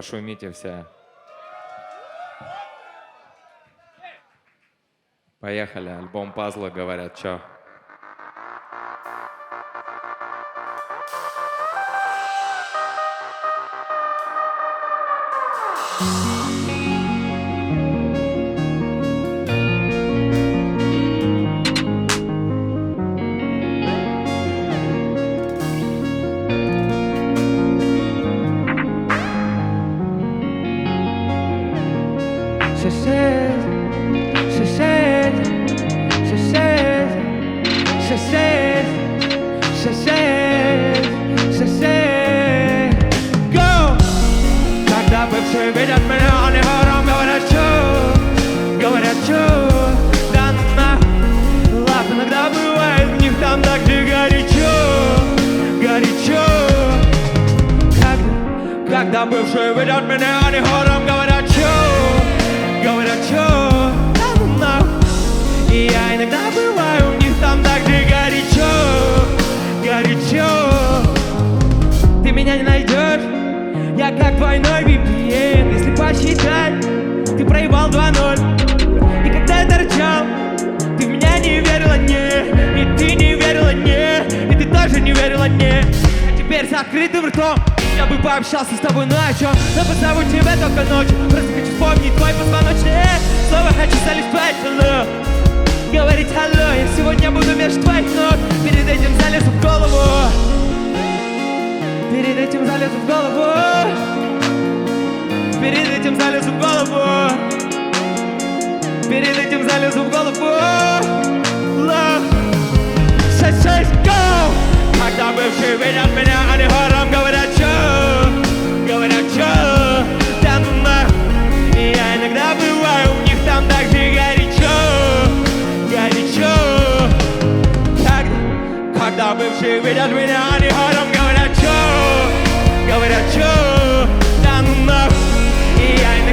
Пошумите все. Поехали, альбом пазла, говорят, чё? Когда бывшие видят меня, они хором говорят, чё, да ну нахуй. Лав иногда бывает, в них там так же горячо. Когда бывшие видят меня, они хором говорят, чё, да ну нахуй. И я иногда бываю, в них там так же горячо. Ты меня не найдешь, я как двойной VPN. Если посчитать, ты проебал 2-0. И когда я торчал, ты в меня не верила, не. И ты не верила, не. И ты тоже не верила, не. А теперь с открытым ртом я бы пообщался с тобой ночью, но позову тебя только ночью. Просто хочу вспомнить твой позвоночник. Снова хочу залезть алло, говорить алло. Я сегодня буду между твоих ног. Перед этим залезу в голову. Перед этим залезу в голову. Перед этим залезу в голову. Перед этим залезу в голову. Love. 6-6, go! Когда бывшие видят меня, они хором говорят, чё, да ну нахуй. И я иногда бываю, у них там так же горячо. Когда бывшие видят меня, они хором говорят, чё, да ну нахуй. И я иногда